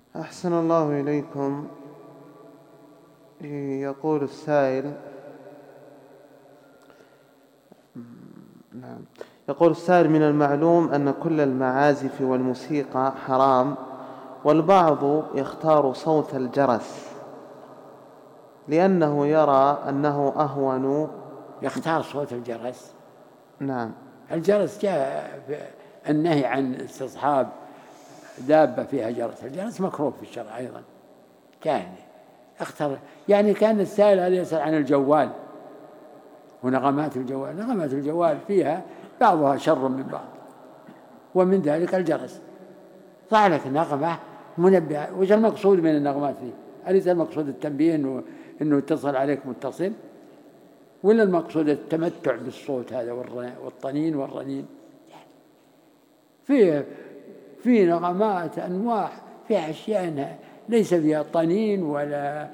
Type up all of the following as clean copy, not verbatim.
أحسن الله إليكم. يقول السائل نعم. يقول السائل: من المعلوم أن كل المعازف والموسيقى حرام، والبعض يختار صوت الجرس لأنه يرى أنه أهون. يختار صوت الجرس؟ نعم. الجرس جاء النهي عن استصحاب دابة فيها جرس. الجرس مكروه في الشرع أيضا. كان اختار يعني كان السائل هذا يسأل عن الجوال ونغمات الجوال. نغمات الجوال فيها بعضها شر من بعض، ومن ذلك الجرس. ضع لك نغمة منبهة. وش المقصود من النغمات دي؟ أليس المقصود التنبيه إنه اتصل عليك متصل، ولا المقصود التمتع بالصوت هذا والطنين والرنين؟ في نغمات أنواع، فيها أشياء ليس فيها طنين ولا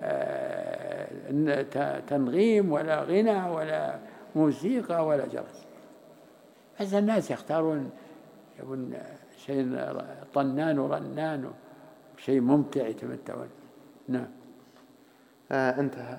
تنغيم ولا غنى ولا موسيقى ولا جرس. بس الناس يختارون شيء طنان ورنان، شيء ممتع يتمتعون. نعم. انتهى.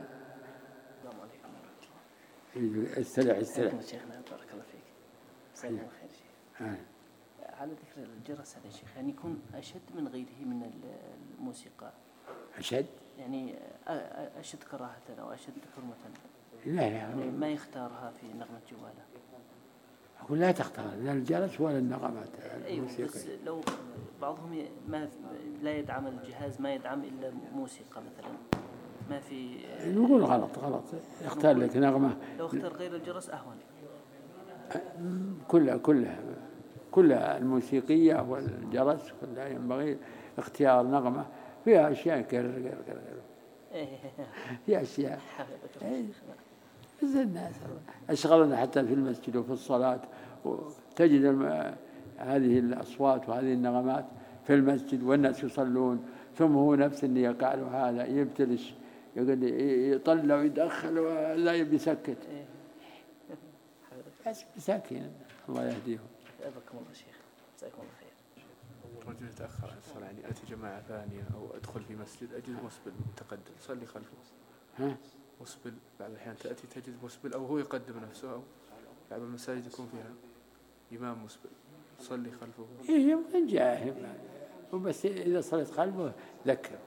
استلع شيخنا بارك الله فيك. جزاك الله خير شيخ. على ذكر الجرس هذا شيخ، يعني يكون أشد من غيره من الموسيقى. أشد؟ يعني أشد كراهة أو أشد حرمة. لا يعني ما يختارها في نغمة جواله. أقول لا تختار لا الجرس ولا النغمات الموسيقى. بس لو بعضهم لا يدعم الجهاز، ما يدعم إلا موسيقى مثلا، ما في. نقول غلط يختار لك نغمة. لو اختار غير الجرس أهون. كلها الموسيقية والجرس كلها ينبغي اختيار نغمة فيها أشياء كرر في أشياء. بس الناس أشغلنا حتى في المسجد وفي الصلاة، وتجد هذه الأصوات وهذه النغمات في المسجد والناس يصلون، ثم هو نفس اللي يقع له هذا يبتلش يطلع ويدخل ولا يبي يسكت. بس مساكين الله يهديهم. أبكم الله شيخ، جزاكم الله خير. رجل يتأخر عن الصلاة، يعني أتي جماعة ثانية أو أدخل في مسجد أجد مسبل متقدم صلي خلفه. مسبل بعض الأحيان تجد مسبل أو هو يقدم نفسه، أو بعض المساجد يكون فيها إمام مسبل صلي خلفه. يمكن جاهل، وبس إذا صليت خلفه ذكره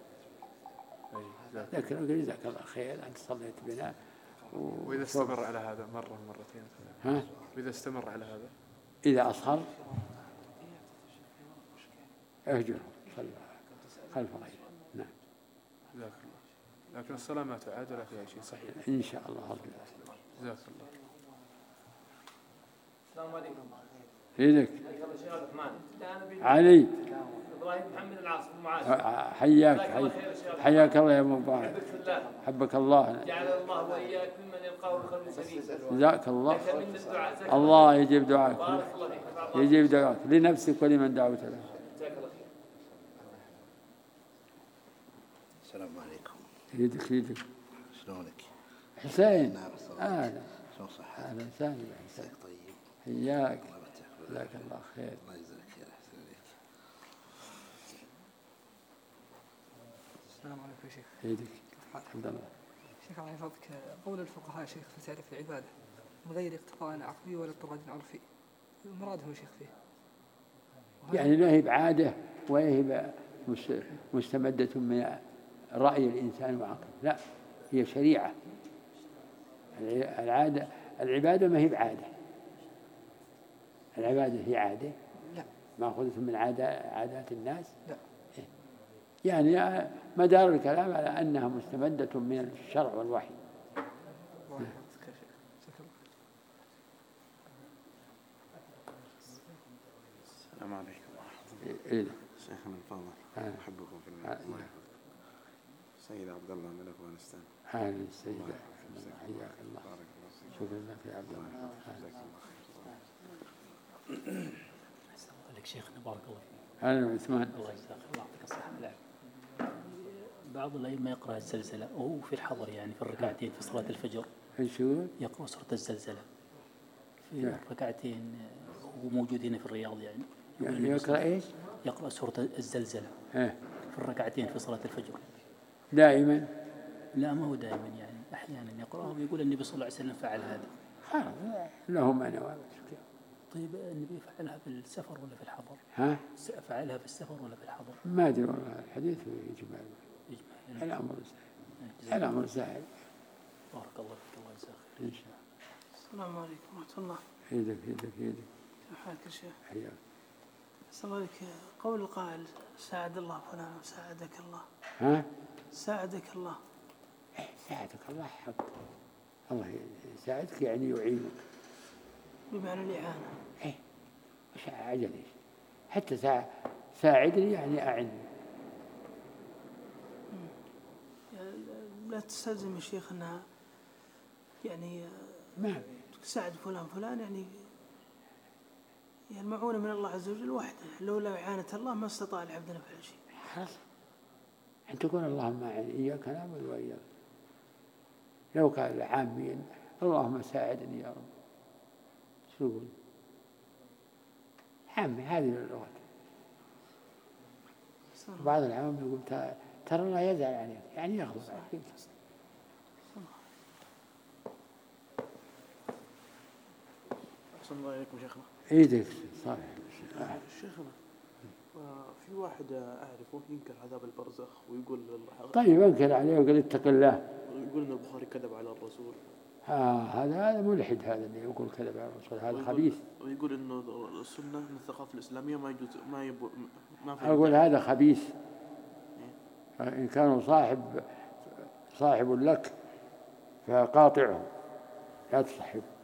جزاك الله خير أنت صليت بنا. وإذا استمر على هذا مرة مرتين وإذا استمر على هذا إذا أصهر اهجره صلى خلف غيره. نعم. جزاك الله. لكن الصلاة ما تعاد ولا فيها شيء صحيح إن شاء الله. جزاك الله. السلام عليكم. يدك علي إبراهيم محمد العاص بن معاذ. حياك الله يا مبارك. حبك الله. جعل الله وإياك ممن يلقاه بقلب سليم. جزاك الله. الله يجيب دعاءك. يجيب دعاءك لنفسك ولمن دعوت له. جزاك الله خير. السلام عليكم. يدك شلونك؟ حسين. أهلا. شلون صحتك؟ أهلا وسهلا. عساك طيب. حياك. جزاك الله خير. الله يجزاك خير. أحسن عليك. السلام عليكم يا شيخ. يدك. الحمد لله. شيخ الله يحفظك، قول الفقهاء شيخ في تعريف العبادة من غير اقتضاء عقلي ولا اضطراد عرفي، مرادهم شيخ فيه يعني لا هي بعادة وهي مستمدة من رأي الإنسان وعقله، لا هي شريعة. العبادة ما هي بعادة. العبادة هي عادة لا مأخوذة من عادات الناس. لا يعني مدار الكلام على أنها مستمدة من الشرع والوحي. السلام عليكم ورحمة الله. شيخنا الفاضل أحبكم في الله. سيد عبد الله ملك وانستان. أهلا السيد. حياك الله. شكرا لك يا عبد الله. أحسن الله عليك شيخنا بارك الله فيك. أهلا عثمان. الله يجزاك الله يعطيك الصحة والعافية. بعض الأئمة يقرأ الزلزلة وهو في الحضر، يعني في الركعتين في صلاة الفجر يقرأ سورة الزلزلة في الركعتين، وموجود هنا في الرياض يعني. يقرأ إيش؟ يقرأ سورة الزلزلة في في الركعتين في صلاة الفجر دائما؟ لا ما هو دائما، يعني أحيانا يقرأه ويقول النبي صلى الله عليه وسلم فعل هذا. له معنى. طيب النبي فعلها في السفر ولا في الحضر؟ ها؟ فعلها في السفر ولا في الحضر؟ ما أدري والله، الحديث إجمال. الأمر سهل، الأمر سهل. بارك الله فيك، الله يجزاك خير. إن شاء الله. السلام عليكم ورحمة الله. يدك. كيف حالك يا شيخ؟ حياك. أسأل الله عليك، قول القائل ساعد الله فلان وساعدك الله. ها؟ ساعدك الله. ساعدك الله حق. الله يساعدك يعني يعينك. بمعنى الإعانة. إيه. وش عجل إيش؟ حتى ساعدني يعني أعني. لا تستلزم يا شيخ أنها يعني ما تساعد فلان يعني المعونة من الله عز وجل وحده، لولا إعانة الله ما استطاع العبد أن يفعل شيء. خلاص. أن تقول اللهم أعني، إياك نعبد وإياك. لو قال عاميا اللهم ساعدني يا رب، شو يقول؟ عامي هذه اللغة. بعض العوام يقول ترى الله يزعل عليك، يعني يغضب عليك. أحسن الله إليكم شيخنا. إيدك صالح. شيخنا في واحد أعرفه ينكر عذاب البرزخ ويقول طيب انكر عليه وقال اتق الله، ويقول إن البخاري كذب على الرسول. هذا ملحد، هذا اللي يقول كذب على الرسول، هذا خبيث. ويقول إنه السنة من الثقافة الإسلامية ما يجوز ما أقول هذا خبيث. إن كانوا صاحب لك فقاطعهم لا تصحبه.